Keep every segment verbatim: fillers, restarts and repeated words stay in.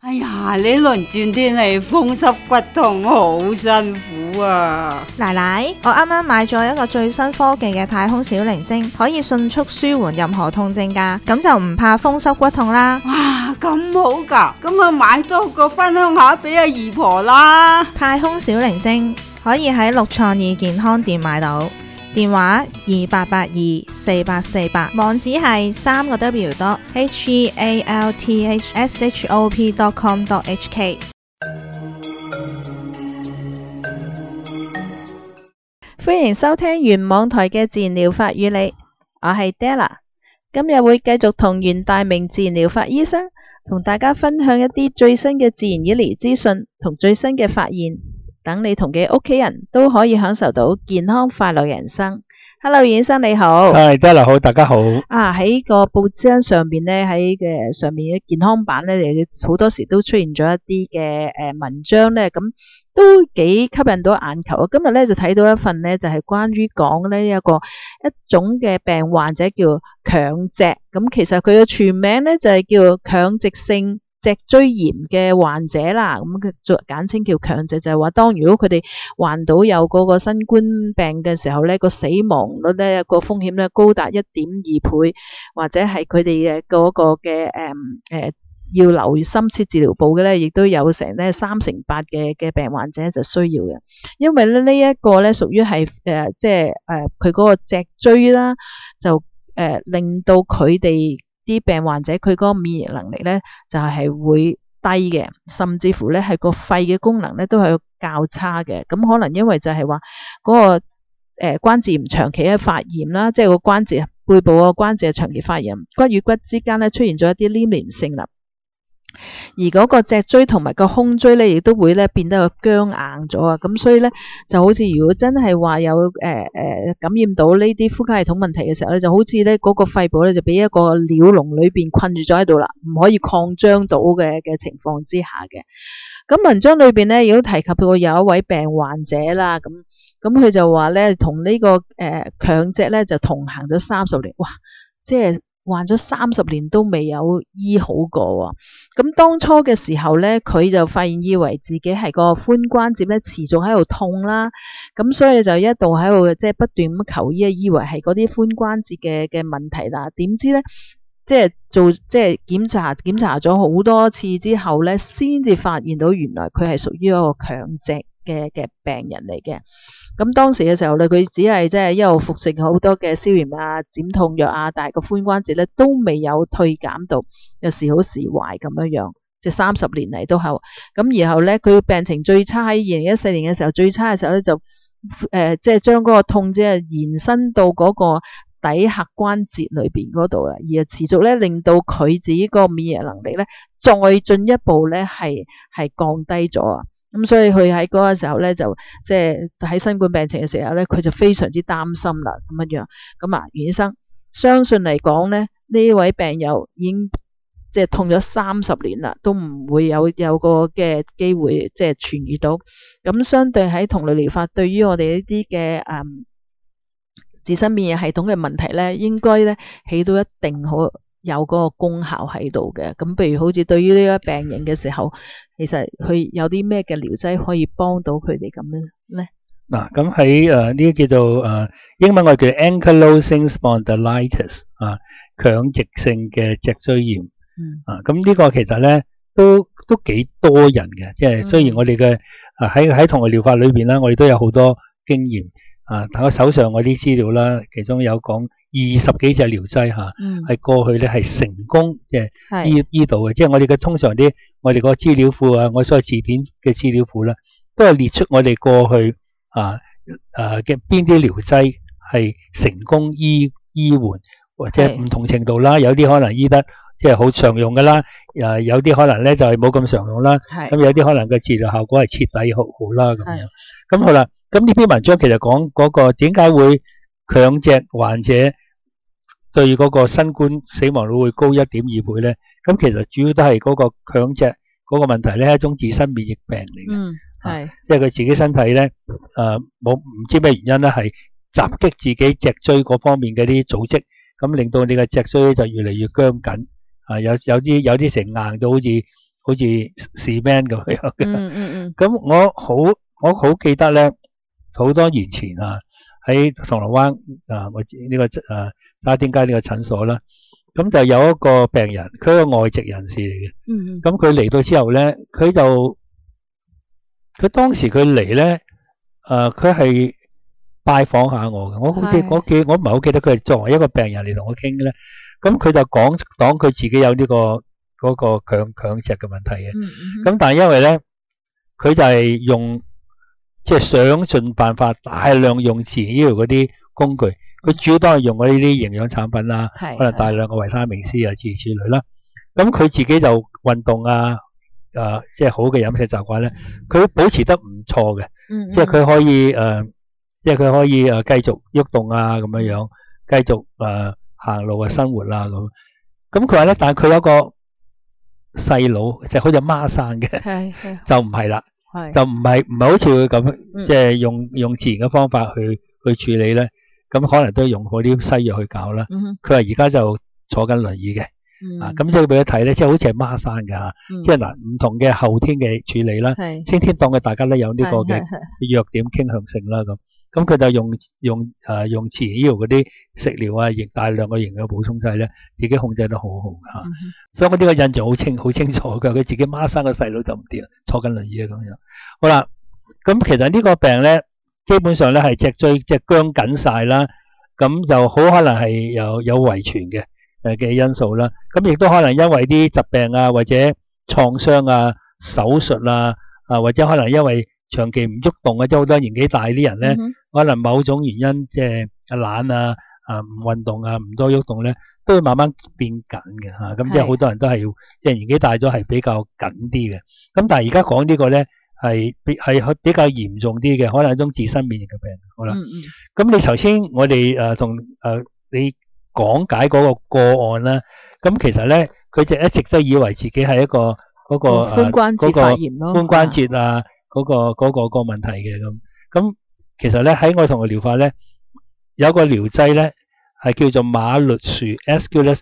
哎呀，呢輪轉天氣風濕骨痛好辛苦啊！ 奶奶，我啱啱買咗一個最新科技嘅太空小靈精，可以迅速舒緩任何痛症㗎，咁就唔怕風濕骨痛啦。 哇，咁好㗎，咁啊買多個分享下俾阿姨婆啦。 太空小靈精可以喺六創意健康店買到，電話二八八二四八四八，網址係三個 W dot H E A L T H S H O P dot com dot H K。 歡迎收聽原網台嘅自然療法與你，我係 Della， 今日會繼續同袁大明自然療法醫生同大家分享一啲最新嘅自然醫療資訊同最新嘅發現，等你同嘅屋企人都可以享受到健康快樂人生。Hello， 袁醫生你好。 係，Della好，大家好。 啊，喺個報章上面咧，喺嘅上面嘅健康版咧，好多時都出現咗一啲嘅誒文章咧，咁都幾吸引到眼球啊！今日咧就睇到一份咧，就係關於講呢一個一種嘅病患者叫強脊，咁其實佢嘅全名咧就係叫強直性脊椎炎嘅患者啦，咁佢做簡稱叫強脊，就係話當如果佢哋患到有嗰個新冠病嘅時候咧，個死亡率咧個風險咧高達一點二倍，或者係佢哋嘅嗰個嘅誒誒要留深切治療部嘅咧，亦都有成咧三成八嘅嘅病患者就需要嘅，因為咧呢一個咧屬於係誒即係誒佢嗰個脊椎啦，就誒、呃、令到佢哋啲病患者佢嗰個免疫能力咧就係會低嘅，甚至乎咧係個肺嘅功能咧都係較差嘅。咁可能因為就係話嗰個誒、呃、關節炎長期嘅發炎啦，即係個關節背部個關節長期發炎，骨與骨之間咧出現咗一啲黏連性啦。而嗰個脊椎同埋個胸椎咧，亦都會咧變得個僵硬咗啊！咁所以咧，就好似如果真係話有誒誒、呃、感染到呢啲呼吸系統問題嘅時候咧，就好似咧嗰個肺部咧就俾一個鳥籠裏邊困住咗喺度啦，唔可以擴張到嘅嘅情況之下嘅。咁文章裏邊咧亦都提及過有一位病患者啦，咁咁佢就話咧同呢、這個誒、呃、強脊咧就同行咗三十年，哇！即係患咗三十年都未有醫好過喎。咁當初嘅時候咧，佢就發現以為自己係個髖關節咧持續喺度痛啦，咁所以就一度喺度即係不斷咁求醫，以為係嗰啲髖關節嘅嘅問題啦。點知咧，即係做即係檢查檢查咗好多次之後咧，先至發現到原來佢係屬於一個強脊嘅嘅病人嚟嘅。咁當時嘅時候咧，佢只係即係一路服食好多嘅消炎啊、止痛藥啊，但係個髖關節咧都未有退減到，有時好時壞咁樣樣，即係三十年嚟都係。咁然後咧，佢病情最差喺二零一四年嘅時候，最差嘅時候咧就誒即係將嗰個痛即係延伸到嗰個底核關節裏邊嗰度啊，而持續咧令到佢自己個免疫能力咧再進一步咧係係降低咗啊。咁所以佢喺嗰個時候咧，就即係喺新冠病情嘅時候咧，佢就非常之擔心啦，咁樣樣。咁啊，袁醫生相信嚟講咧，呢位病友已經即係痛咗三十年啦，都唔會有有個嘅機會即係痊癒到。咁相對喺同類療法，對於我哋呢啲嘅誒自身免疫系統嘅問題咧，應該咧起到一定好有嗰個功效喺度嘅。咁譬如好似對於呢個病人嘅時候，其實佢有啲咩嘅療劑可以幫到佢哋咁樣咧？ 嗱，咁喺誒呢啲叫做誒、呃、英文我哋叫 ankylosing spondylitis 啊，強直性嘅脊椎炎。嗯。啊，咁呢個其實咧都都幾多人嘅，即係雖然我哋嘅啊喺喺同類療法裏邊啦，我哋都有好多經驗啊。睇我手上嗰啲資料啦，其中有講二十幾隻療劑嚇，係、嗯、過去咧係成功即係醫醫到嘅，即係我哋嘅通常啲我哋個資料庫啊，我所謂字典嘅資料庫啦，都係列出我哋過去啊誒嘅邊啲療劑係成功醫醫緩，或者唔同程度啦，有啲可能醫得即係好常用噶啦，誒有啲可能咧就係冇咁常用啦，咁有啲可能嘅治療效果係徹底好好啦咁樣。咁好啦，咁呢篇文章其實講嗰個點解會強脊患者對嗰個新冠死亡率會高一點二倍咧？咁其實主要都係嗰個強脊嗰個問題咧，係一種自身免疫病嚟嘅。嗯，係，即係佢自己身體咧，誒冇唔知咩原因咧，係襲擊自己脊椎嗰方面嘅啲組織，咁令到你嘅脊椎就越嚟越僵緊。啊，有有啲有啲成硬到好似好似 cement 咁樣嘅。 嗯嗯嗯。 咁我好我好記得咧，好多年前啊，喺銅鑼灣啊，我呢、這個誒沙甸街呢個診所啦，咁就有一個病人，佢係個外籍人士嚟嘅。 嗯嗯。 咁佢嚟到之後咧，佢就佢當時佢嚟咧，誒佢係拜訪下我嘅。我好似我記我唔係好記得佢係作為一個病人嚟同我傾咧。咁佢就講講佢自己有呢、這個嗰、那個強強直嘅問題嘅。咁、 嗯嗯、 但係因為咧，佢就係用即係、就是、想盡辦法大量用自然醫療嗰啲工具。佢主要都係用嗰啲營養產品啦，可能大量嘅維他命 C 啊，諸如此類啦。咁佢自己就運動啊，誒即係好嘅飲食習慣咧，佢保持得唔錯嘅。嗯嗯、即係佢可以誒、呃，即係佢可以誒繼續喐動啊，咁樣樣繼續誒。呃行路嘅生活啦咁，咁佢話咧，但係佢有個細佬，就好似孖生嘅，就唔係啦，就唔係唔係好似佢咁，即係用用自然嘅方法去去處理咧，咁可能都用嗰啲西藥去搞啦。佢話而家就坐緊輪椅嘅，嗯、啊咁即係俾佢睇咧，即係好似係孖生嘅嚇，即係嗱唔同嘅後天嘅處理啦，先天當嘅大家都有呢個嘅弱點傾向性啦咁。咁佢就用用誒、呃、用自然醫療嗰啲食療啊，營大量嘅營養補充劑咧，自己控制得好好嚇。嗯、所以我呢個印象好清好清楚嘅，佢自己孖生個細佬就唔掂，坐緊輪椅啊咁樣。好啦，咁其實呢個病咧，基本上咧係脊椎即係僵緊晒啦，咁就好可能係有有遺傳嘅誒嘅因素啦。咁亦都可能因為啲疾病啊，或者創傷啊、手術啊，啊或者可能因為長期唔喐動嘅，即係好多年紀大啲人咧，嗯、可能某種原因即係懶啊、啊唔運動啊、唔多喐動咧，都會慢慢變緊嘅嚇。咁即係好多人都係要即係年紀大咗係比較緊啲嘅。咁但係而家講呢個咧係比係比較嚴重啲嘅，可能係一種自身免疫嘅病。好啦，咁、嗯嗯、你頭先我哋誒同誒你講解嗰個個案啦，咁其實咧佢就一直都以為自己係一個嗰、嗰個誒髖關節發炎咯， 髖關節啊。嗰、那個嗰、那個、那個問題嘅咁，咁其實咧喺我同佢療法咧，有個療劑咧係叫做馬律樹 （Aesculus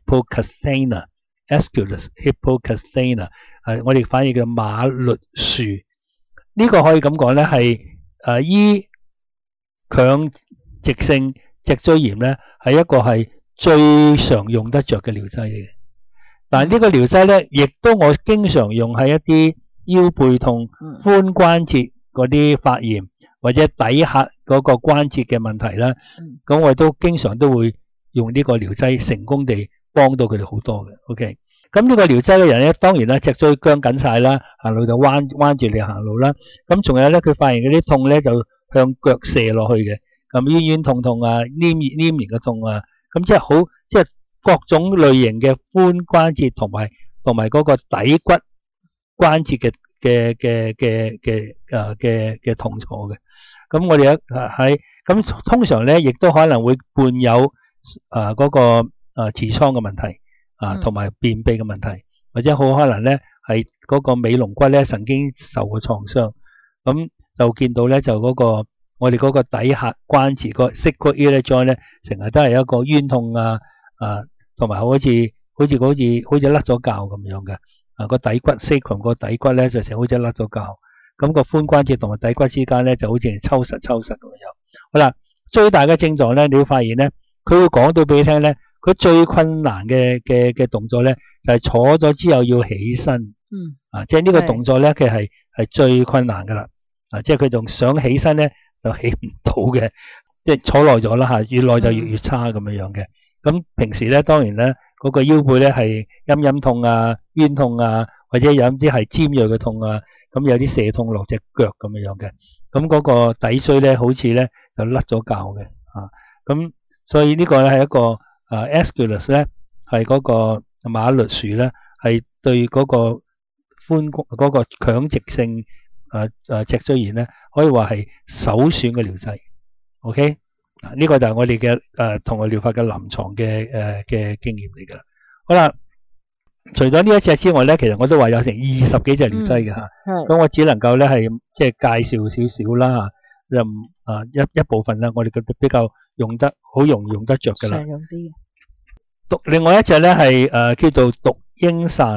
hippocampana），Aesculus hippocampana 係我哋翻譯叫馬律樹。呢、這個可以咁講咧係誒醫強直性脊椎炎咧係一個係最常用得着嘅療劑嚟嘅。但係呢個療劑咧，亦都我經常用喺一啲腰背痛、髖關節嗰啲發炎或者底下嗰個關節嘅問題啦，咁、嗯、我哋都經常都會用呢個療劑，成功地幫到佢哋好多嘅。OK，咁呢個療劑嘅人咧，當然啦，脊椎僵緊晒啦，行路就彎彎住嚟行路啦。咁仲有咧，佢發現嗰啲痛咧就向腳射落去嘅，咁冤冤痛痛啊，黏黏黏嘅痛啊，咁即係好即係各種類型嘅髖關節同埋同埋嗰個底骨關節嘅嘅嘅嘅嘅誒嘅嘅痛楚嘅，咁我哋喺咁通常咧，亦都可能會伴有誒嗰、呃那個誒痔瘡嘅問題啊，同、呃、埋便秘嘅問題，或者好可能咧係嗰個尾龍骨咧曾經受過創傷，咁就見到咧就嗰、那個我哋嗰個底下關節、那個 sacroiliac joint 咧，成日都係一個冤痛啊啊，同、呃、埋好似好似好似好似甩咗臼咁樣嘅。啊，個底骨 sacrum 個底骨咧就成好似甩咗臼，咁個髖關節同埋底骨之間咧就好似係抽實抽實咁樣。好啦，最大嘅症狀咧，你會發現咧，佢會講到俾你聽咧，佢最困難嘅嘅嘅動作咧就係、是、坐咗之後要起身。嗯。啊，即係呢個動作咧，佢係係最困難噶啦。啊，即係佢仲想起身咧就起唔到嘅，即係坐耐咗啦吓，越耐就越越差咁樣樣嘅。咁、嗯、平時咧，當然咧。嗰個腰背咧係陰陰痛啊、冤痛啊，或者有啲係尖銳嘅痛啊，咁有啲射痛落隻腳咁樣樣嘅，咁嗰個底椎咧好似咧就甩咗臼嘅，啊，咁所以呢個咧係一個啊 Aesculus 咧係嗰個馬律樹咧係對嗰個髖嗰個強直性啊啊脊椎炎咧可以話係首選嘅療劑 ，OK。呢、這個就係我哋嘅誒同我療法嘅臨床嘅誒嘅經驗嚟㗎。好啦，除咗呢一隻之外咧，其實我都話有成二十幾隻療劑嘅嚇。咁、嗯、我只能夠咧係即係介紹少少啦嚇，就啊一一部分啦，我哋覺得比較用得好容易用得着㗎啦。常用啲嘅。獨另外一隻咧係誒叫做毒鷹散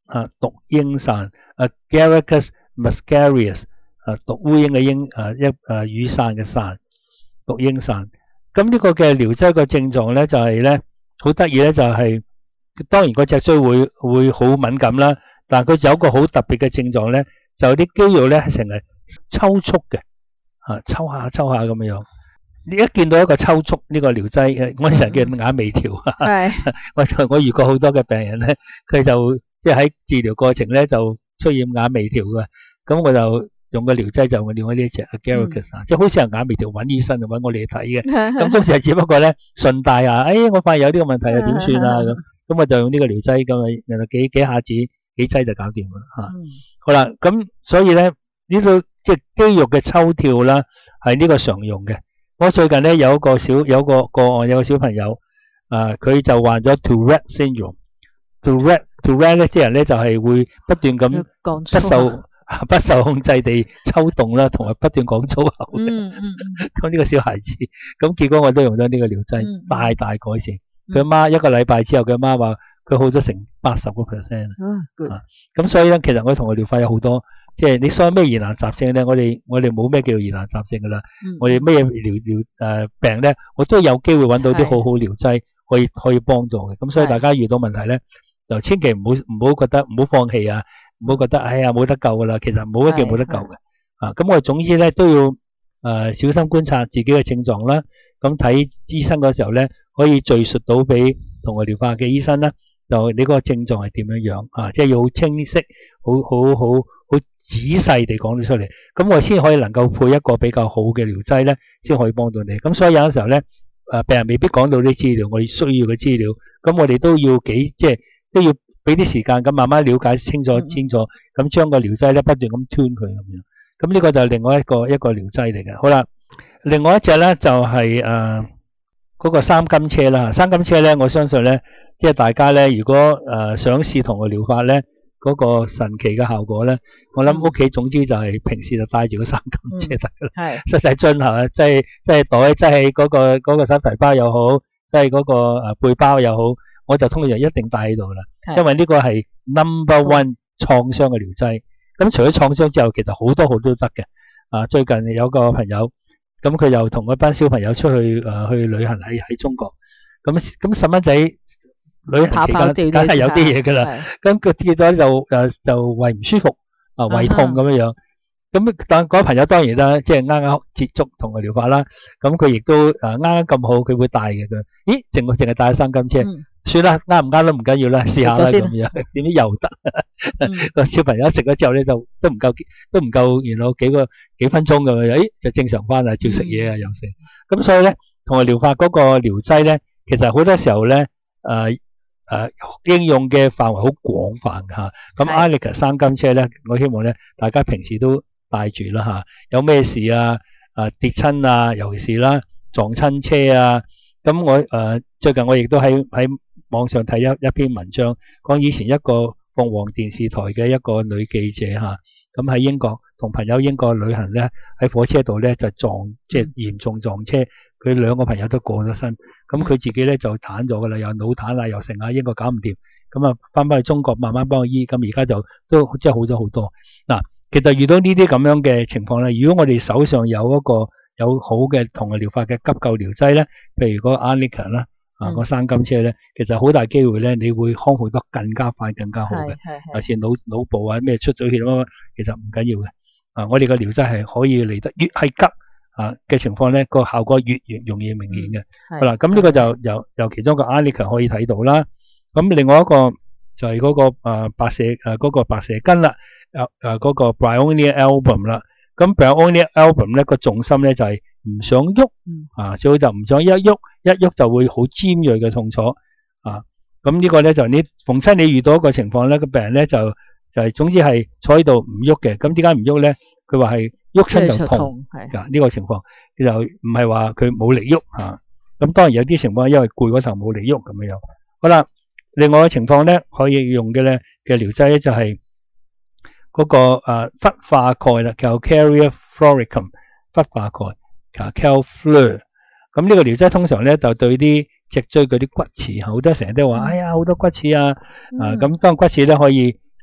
啊，毒鷹散 Agaricus muscarius 啊，毒烏蠅嘅鷹啊一啊雨傘嘅傘，毒鷹散。咁呢個嘅療劑個症狀咧就係咧好得意咧，就係當然個脊椎會會好敏感啦，但係佢有一個好特別嘅症狀咧，就啲肌肉咧係成日抽搐嘅，啊抽下抽下咁樣樣。你一見到一個抽搐呢個療劑，我成日叫眼眉條。係我我遇過好多嘅病人咧，佢就即係喺治療過程咧就出現眼眉條嘅，咁我就用個療劑就用咗呢一隻 Agaricus，即係好似係眼眉條揾醫生揾我哋睇嘅。咁當時係只不過咧順帶啊，哎我發現有呢個問題啊，點算啊咁，咁我就用呢個療劑咁啊，然後幾幾下子幾劑就搞掂㗎啦嚇。好啦，咁所以咧呢個即係肌肉嘅抽跳啦，係呢個常用嘅。我最近咧有一個小有一個個案，有個小朋友啊，佢就患咗 Tourette syndrome。Tourette Tourette 咧，啲人咧就係會不斷咁不受不受控制地抽動啦，同埋不斷講粗口嘅。嗯嗯。咁呢個小孩子，咁結果我都用咗呢個療劑，嗯、大大改善。佢阿媽一個禮拜之後，佢阿媽話佢好咗成八十個 percent。嗯。咁所以咧，其實我同佢療法有好多。即係你所有咩疑難雜症咧，我哋我哋冇咩叫疑難雜症噶啦。嗯、我哋咩療療誒病咧，我都有機會揾到啲好好療劑可以可以幫助嘅。咁所以大家遇到問題咧，就千祈唔好唔好覺得唔好放棄啊，唔好覺得哎呀冇得救噶啦。其實冇一件冇得救嘅。啊，咁我哋總之咧都要誒、呃、小心觀察自己嘅症狀啦。咁睇醫生嗰時候咧，可以敘述到俾同我療法嘅醫生啦，就你嗰個症狀係點樣樣啊？即係要好清晰，好好好好。仔細地講咗出嚟，咁我先可以能夠配一個比較好嘅療劑咧，先可以幫到你。咁所以有陣時候咧，誒病人未必講到啲資料，我哋需要嘅資料，咁我哋都要幾即係都要俾啲時間咁慢慢了解清楚清楚，咁將個療劑咧不斷咁 tune 佢咁樣。咁呢個就係另外一個一個療劑嚟嘅。好啦，另外一隻咧就係誒嗰個三金車啦。三金車咧，我相信咧，即係大家咧，如果誒、呃、想試同我療法咧。嗰個神奇嘅效果咧，我諗屋企總之就係平時就帶住個三金車得啦，係實際進行啊，即係即係袋，即係嗰個嗰個手提包又好，即係嗰個誒背包又好，我就通常一定帶喺度啦，因為呢個係 number one 創傷嘅療劑。咁除咗創傷之後，其實好多好多都得嘅。啊，最近有個朋友，咁佢又同一班小朋友出去誒、呃、去旅行喺喺中國，咁咁細蚊仔。旅行期間梗係有啲嘢噶啦，咁佢跌咗就誒就胃唔舒服啊，胃痛咁樣樣。咁但嗰個朋友當然啦，即係啱啱接觸同佢療法啦。咁佢亦都誒啱啱咁好，佢會帶嘅佢。咦，淨係淨係帶三金車，嗯、算啦，啱唔啱都唔緊要啦，試下啦咁樣。點知又得？個、嗯、小朋友食咗之後咧，就都唔夠都唔夠，原來幾個幾分鐘咁樣，誒就正常翻啦，照食嘢啊又食。咁所以咧，同佢療法嗰個療劑咧，其實好多時候咧誒。呃誒、呃，應用嘅範圍好廣泛吓，咁 Agaricus 三金車咧，我希望咧大家平時都帶住啦吓，有咩事啊，啊跌親啊，尤其是啦撞親車啊，咁我誒、呃、最近我亦都喺喺網上睇一一篇文章，講以前一個鳳凰電視台嘅一個女記者吓，咁喺英國同朋友英國旅行咧，喺火車度咧就撞即係嚴重撞車，佢兩個朋友都過咗身。咁佢自己咧就癱咗噶啦，又腦癱啊，又成啊，英國搞唔掂，咁啊翻返去中國慢慢幫佢醫，咁而家就都即係好咗好多。嗱，其實遇到呢啲咁樣嘅情況咧，如果我哋手上有一個有好嘅同類療法嘅急救療劑咧，譬如嗰個 Agaricus 啦，啊個三金車咧，其實好大機會咧，你會康復得更加快、更加好嘅。尤其是腦腦部啊咩出咗血乜乜，其實唔緊要嘅。啊，我哋嘅療劑係可以嚟得越係急。啊嘅情況咧，個效果越越容易明顯嘅。好啦，咁呢個就由由其中個 Agaricus 可以睇到啦。咁另外一個就係嗰、那個誒、呃、白蛇誒嗰、呃那個白蛇根啦，誒誒嗰個 Bryonia album 啦。咁 Bryonia album 咧個重心咧就係、是、唔想喐，啊最好就唔想一喐，一喐就會好尖銳嘅痛楚。啊，咁呢個咧就你逢親你遇到一個情況咧，個病人咧就就係、是、總之係坐喺度唔喐嘅。咁點解唔喐咧？佢話係。喐親就痛，係呢個情況，就唔係話佢冇力喐吓。咁當然有啲情況因為攰嗰時候冇力喐咁樣樣。好啦，另外嘅情況咧可以用嘅咧嘅療劑咧就係嗰個誒氟化鈣啦，叫 Carrier Floricum 氟化鈣，叫 Calfleur。咁呢個療劑通常咧就對啲脊椎嗰啲骨刺，好多成日都話哎呀好多骨刺啊，啊咁當骨刺咧可以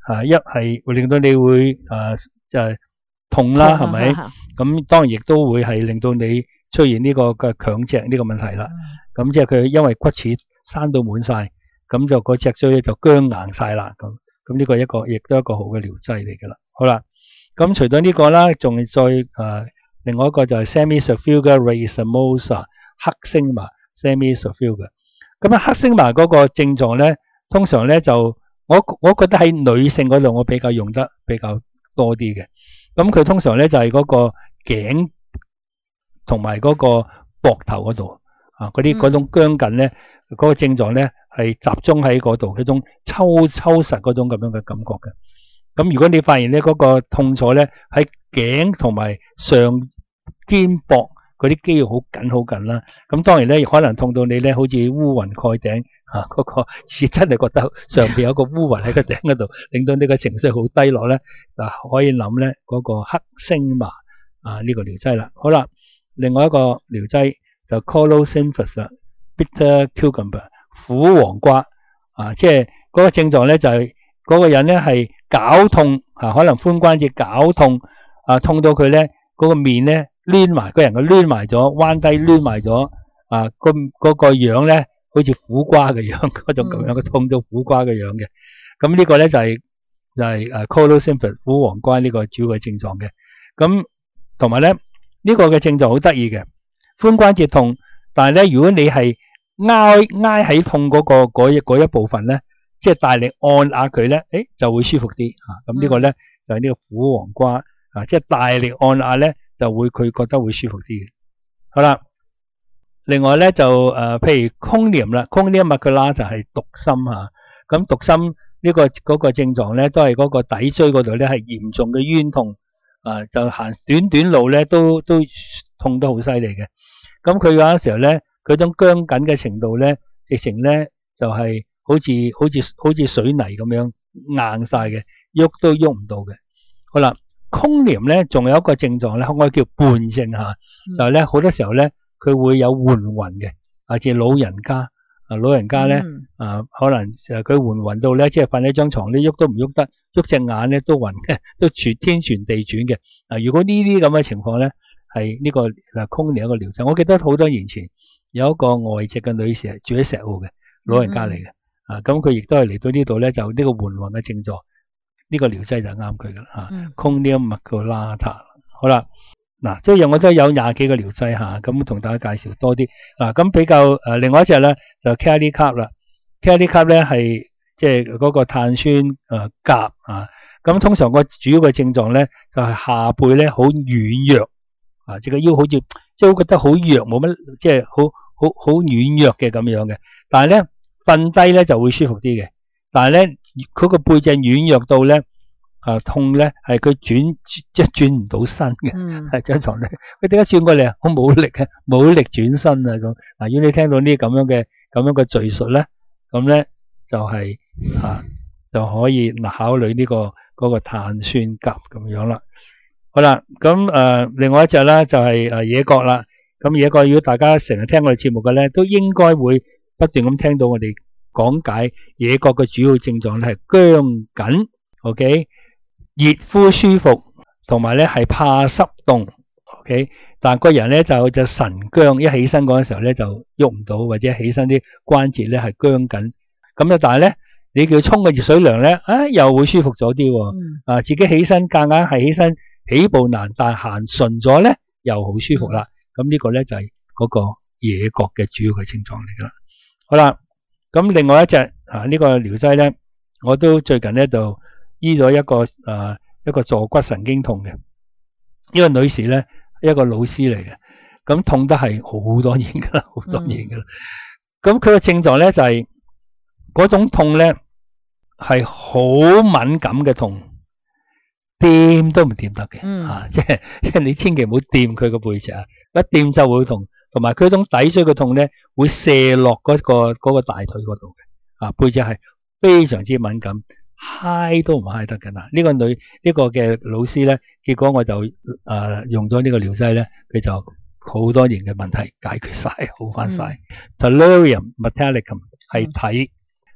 啊，一係會令到你會誒就係痛啦，係咪？咁當然亦都會係令到你出現呢個嘅強脊呢個問題啦。咁即係佢因為骨刺生到滿晒，咁就個脊椎咧就僵硬晒啦。咁咁呢個一個亦都一個好嘅療劑嚟噶啦。好啦，咁除咗呢個啦，仲再誒、呃、另外一個就係 semisulfuga racemosa 黑星麻 semisulfuga。咁啊黑星麻嗰個症狀咧，通常咧就我我覺得喺女性嗰度我比較用得比較多啲嘅。咁佢通常咧就係嗰個頸同埋嗰個膊頭嗰度啊，嗰啲嗰種僵緊咧，嗰、嗰個症狀咧係集中喺嗰度，嗰種抽抽實嗰種咁樣嘅感覺嘅。咁如果你發現咧嗰個痛楚咧喺頸同埋上肩膊嗰啲肌肉好緊好緊啦，咁當然咧可能痛到你咧好似烏雲蓋頂啊，嗰、嗰個似真係覺得上邊有個烏雲喺個頂嗰度，令到你個情緒好低落咧，就可以諗咧嗰個黑星麻啊呢、呢個療劑啦。好啦，另外一個療劑就 Colocynthis 啦 ，Bitter Cucumber 苦黃瓜啊，即係嗰個症狀咧就係、係、嗰個人咧係絞痛啊，可能髖關節絞痛啊，痛到佢咧嗰個面咧攣埋，個人個攣埋咗，彎低攣埋咗啊，個嗰個樣咧好似苦瓜嘅樣，嗰種咁樣嘅痛到苦瓜嘅樣嘅。咁、嗯、呢個咧就係、係、就係、係、誒 Colocynthis 苦黃瓜呢個主要嘅症狀嘅。咁同埋咧呢、呢個嘅症狀好得意嘅，髖關節痛，但係咧如果你係挨挨喺痛嗰、嗰個嗰一嗰一部分咧，即係大力按壓佢咧，誒就會舒服啲嚇。咁、啊、呢個咧就係呢個苦黃瓜啊，即係大力按壓咧就會佢覺得會舒服啲嘅。好啦，另外咧就誒、呃、譬如空黏啦，空黏脈嘅啦就係毒心嚇。咁、啊、毒心呢、這個嗰、那個症狀咧都係嗰個底椎嗰度咧係嚴重嘅冤痛啊，就行短短路咧都都痛得好犀利嘅。咁佢嗰陣時候咧，佢種僵緊嘅程度咧，直情咧就係、是、好似好似好似水泥咁樣硬晒嘅，喐都喐唔到嘅。好啦，空黏咧仲有一個症狀咧，我叫伴症嚇，就係咧好多時候咧佢會有換暈嘅，或者老人家啊老人家咧、嗯、啊可能誒佢換暈到咧，即係瞓喺張床咧喐都唔喐得，喐隻眼咧都暈嘅，都全天旋地轉嘅。啊，如果呢啲咁嘅情況咧，係呢個嗱空黏一個療程。我記得好多年前有一個外籍嘅女士係住喺石澳嘅老人家嚟嘅，嗯、啊咁佢亦都係嚟到呢度咧，就呢個換暈嘅症狀，呢、這個療劑就啱佢噶啦嚇。Conium Maculata，好啦，嗱即係我都有廿幾個療劑嚇，咁同大家介紹多啲嗱。咁、啊、比較誒、呃、另外一隻咧就 Calicarb 啦 ，Calicarb 咧係即係嗰個碳酸誒鉀啊。咁通常個主要嘅症狀咧就係、是、下背咧好軟弱啊，即係個腰好似即係好覺得好弱，冇乜即係好好好軟弱嘅咁樣嘅。但係咧瞓低咧就會舒服啲嘅。但係咧佢個背脊軟弱到咧啊痛咧係佢轉即係轉唔到身嘅，係張床咧佢點解轉過嚟啊？好冇力啊，冇力轉身啊咁。嗱，如果你聽到呢啲咁樣嘅咁樣嘅敘述咧，咁咧就係、是、啊就可以嗱考慮呢、這個。嗰個碳酸鉀咁樣啦，好啦，咁誒、呃、另外一隻咧就係誒野葛啦。咁野葛如果大家成日聽我哋節目嘅咧，都應該會不斷咁聽到我哋講解野葛嘅主要症狀咧係僵緊 ，OK， 熱敷舒服，同埋咧係怕濕凍 ，OK， 但係個人咧就就神僵，一起身嗰陣時候咧就喐唔到，或者起身啲關節咧係僵緊，咁啊但係咧。你叫沖個熱水涼咧，啊又會舒服咗啲喎，嗯、啊自己起身夾硬係起身起步難，但係行順咗咧又好舒服啦。咁、嗯、呢個咧就係嗰個野葛嘅主要嘅症狀嚟噶啦。好啦，咁另外一隻啊、這個、呢個療劑咧，我都最近咧就醫咗一個啊一個坐骨神經痛嘅，呢個女士咧一個老師嚟嘅，咁痛得係好多年噶啦，好多年噶啦。咁佢嘅症狀咧就係、是、嗰種痛咧。係好敏感嘅痛，掂都唔掂得嘅，嗯、啊，即係即係你千祈唔好掂佢個背脊啊，一掂就會痛，同埋佢種底椎嘅痛咧會射落嗰、嗰個、嗰個大腿嗰度嘅，啊，背脊係非常之敏感，揩都唔揩得嘅嗱。呢、呢個女呢、呢個嘅老師咧，結果我就誒、呃、用咗呢個療劑咧，佢就好多年嘅問題解決晒，好翻晒。Thalurium metallicum 係睇。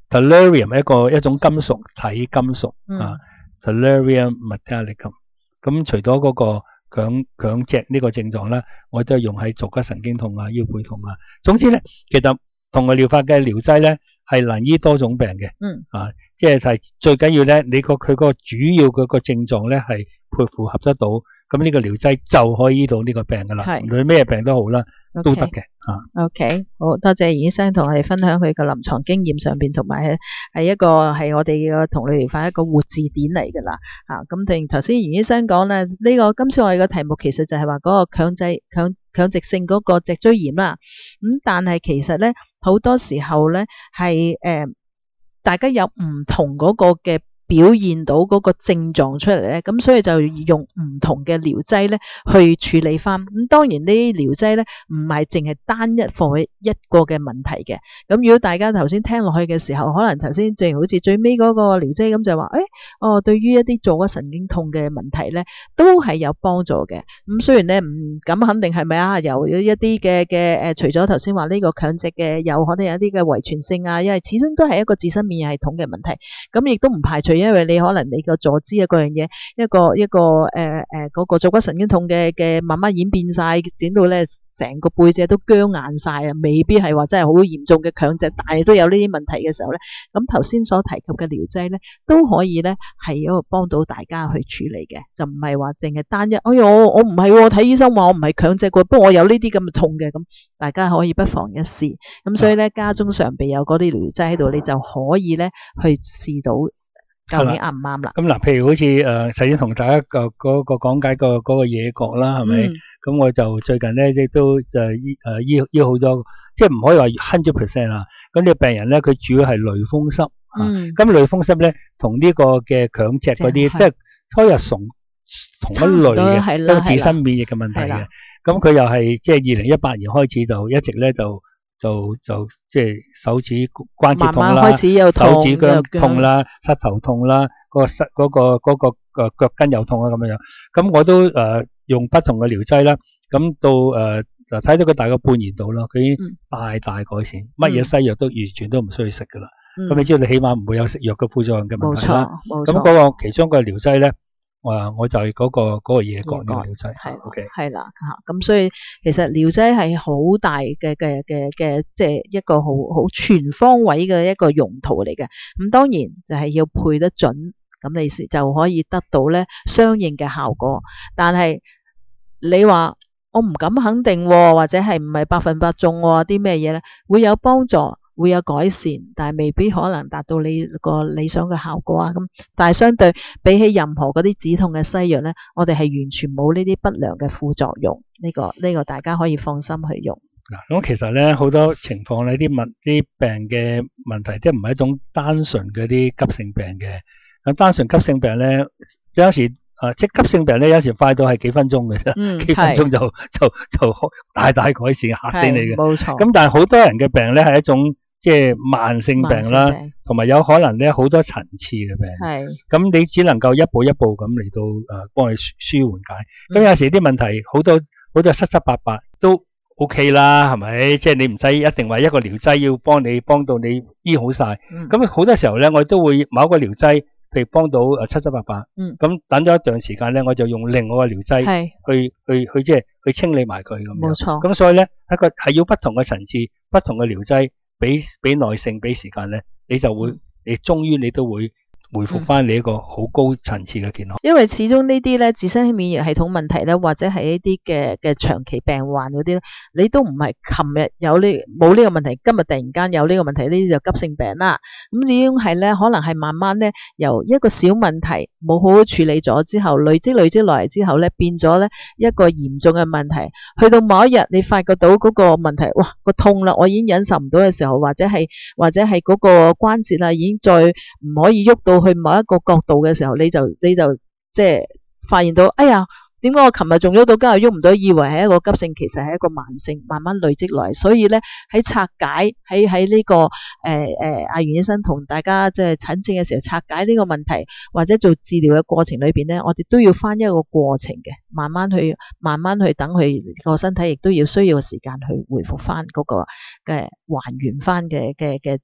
tellurium 係一個一種金屬體金屬、 嗯、 啊 tellurium metallicum。咁除咗嗰個強強脊呢個症狀啦，我都係用喺坐骨神經痛啊、腰背痛啊。總之咧，其實同個療法嘅療劑咧係能醫多種病嘅。 嗯啊，即係係最緊要咧，你個佢個主要嗰個症狀咧係配符合得到，咁呢個療劑就可以醫到呢個病噶啦。無論咩病都好啦，都得嘅。 O、okay. K， 好多謝袁醫生同我哋分享佢個臨床經驗上邊，同埋係一個係我哋嘅同類療法一個活字典嚟噶啦。啊，咁同頭先袁醫生講咧，呢、這個今次我哋嘅題目其實就係話嗰個強制強強直性嗰個脊椎炎啦。咁、嗯、但係其實咧好多時候咧係誒，大家有唔同嗰個嘅表現到嗰個症狀出嚟咧，咁所以就用唔同嘅療劑咧去處理翻。咁當然呢啲療劑咧唔係淨係單一放喺一個嘅問題嘅。咁如果大家頭先聽落去嘅時候，可能頭先正好似最尾嗰個療劑咁就話，誒、哎，哦，對於一啲坐骨神經痛嘅問題咧，都係有幫助嘅。咁雖然咧唔敢肯定係咪啊，有一啲嘅嘅誒，除咗頭先話呢個強直嘅，有可能有一啲嘅遺傳性啊，因為始終都係一個自身免疫系統嘅問題。咁亦都唔排除。因為你可能你個坐姿啊嗰樣嘢，一個一個誒誒嗰個坐骨神經痛嘅嘅慢慢演變晒，整到咧成個背脊都僵硬晒啊，未必係話真係好嚴重嘅強直，但係都有呢啲問題嘅時候咧，咁頭先所提及嘅療劑咧都可以咧係一個幫到大家去處理嘅，就唔係話淨係單一。哎呀，我我唔係睇醫生話我唔係強直嘅，不過我有呢啲咁嘅痛嘅，咁大家可以不妨一試。咁所以咧家中常備有嗰啲療劑喺度，你就可以咧去試到。究竟啱唔啱啦？咁嗱， 譬如好似誒，首先同大家個嗰個講解個嗰個野角啦，係咪？咁、嗯、我就最近咧亦都就醫誒醫醫好咗，即係唔可以話 hundred percent 啦。咁呢個病人咧，佢主要係類風濕。嗯。咁類風濕咧，同呢個嘅強脊嗰啲，即係初日同同一類嘅，一個自身免疫嘅問題嘅。咁佢又係即係二零一八年開始就一直咧就。就就即係手指關節痛啦， 慢慢開始有痛手指腳痛啦，膝頭痛啦，個膝嗰個嗰個誒腳跟又痛啊咁樣樣。咁我都誒用不同嘅療劑啦。咁到誒嗱睇到佢大概半年度啦，佢已經大大改善，乜嘢西藥都完全都唔需要食噶啦。咁你知道你起碼唔會有食藥嘅副作用嘅問題啦。冇錯，冇錯。咁嗰個其中個療劑咧。我我就係嗰、那個嗰、那個野角呢個療劑，係 OK 係啦吓，咁所以其實療劑係好大嘅嘅嘅嘅，即係一個好好全方位嘅一個用途嚟嘅。咁當然就係要配得準，咁你就可以得到咧相應嘅效果。但係你話我唔敢肯定，或者係唔係百分百中啲咩嘢咧，會有幫助。會有改善，但係未必可能達到你個理想嘅效果啊！咁，但係相對比起任何嗰啲止痛嘅西藥咧，我哋係完全冇呢啲不良嘅副作用。呢、這個呢、這個大家可以放心去用。 嗱，咁其實咧好多情況咧，啲問啲病嘅問題，即係唔係一種單純嗰啲急性病嘅。咁單純急性病咧，有時啊，即係急性病咧，有時快到係幾分鐘嘅啫，嗯、幾分鐘就就就大大改善，嚇死你嘅。冇錯。咁但係好多人嘅病咧係一種。即係慢性病啦，同埋有可能咧好多層次嘅病。係，咁你只能夠一步一步咁嚟到誒幫你舒舒緩解。咁、嗯、有時啲問題好多好多七七八八都 OK 啦，係咪？即係你唔使一定話一個療劑要幫你幫到你醫好晒。咁、嗯、好多時候咧，我都會某一個療劑，譬如幫到誒七七八八。嗯。咁等咗一段時間咧，我就用另外一個療劑去去去即係去清理埋佢咁樣。冇錯。咁所以咧，一個係要不同嘅層次、不同嘅療劑。俾俾耐性，俾時間咧，你就會，你終於你都會回復翻你一個好高層次嘅健康。 因為始終呢啲咧自身免疫系統問題咧，或者係一啲嘅嘅長期病患嗰啲咧，你都唔係琴日有呢冇呢個問題，今日突然間有呢個問題，呢啲就急性病啦。咁已經係咧，可能係慢慢咧由一個小問題冇好好處理咗之後，累積累積落嚟之後咧，變咗咧一個嚴重嘅問題。去到某一日你發覺到嗰個問題，哇個痛啦，我已經忍受唔到嘅時候，或者係或者係嗰個關節啊已經再唔可以喐到去某一個角度嘅時候，你就你就即係發現到，哎呀，點解我琴日仲喐到，今日喐唔到？以為係一個急性，其實係一個慢性，慢慢累積落嚟。所以咧喺拆解喺喺呢個誒誒阿袁醫生同大家即係診症嘅時候拆解呢個問題，或者做治療嘅過程裏邊咧，我哋都要翻一個過程嘅，慢慢去慢慢去等佢個身體，亦都要需要時間去恢復翻嗰個嘅還原翻嘅嘅嘅。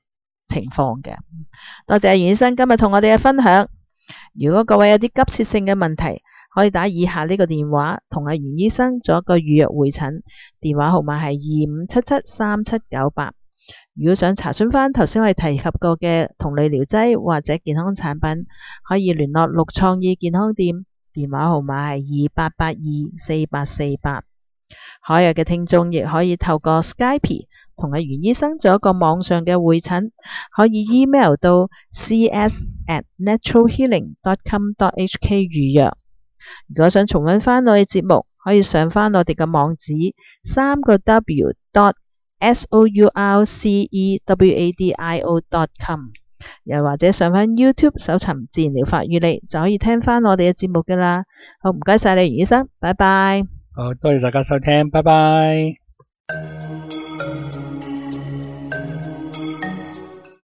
情況嘅。多謝袁醫生今日同我哋嘅分享。如果各位有啲急切性嘅問題，可以打以下呢個電話同阿袁醫生做一個預約會診，電話號碼係二五七七三七九八。如果想查詢翻頭先我哋提及過嘅同類療劑或者健康產品，可以聯絡六創意健康店，電話號碼係二八八二四八四八。海外嘅聽眾亦可以透過 Skype 同阿袁醫生做一個網上嘅會診，可以 email 到 c s at natural healing dot com dot h k 預約。如果想重溫翻我哋節目，可以上翻我哋嘅網址三個 w dot s o u r c e w a d i o dot com， 又或者上翻 YouTube 搜尋自然療法與你，就可以聽翻我哋嘅節目噶啦。好，唔該晒你袁醫生，拜拜。 好，多謝大家收聽，拜拜。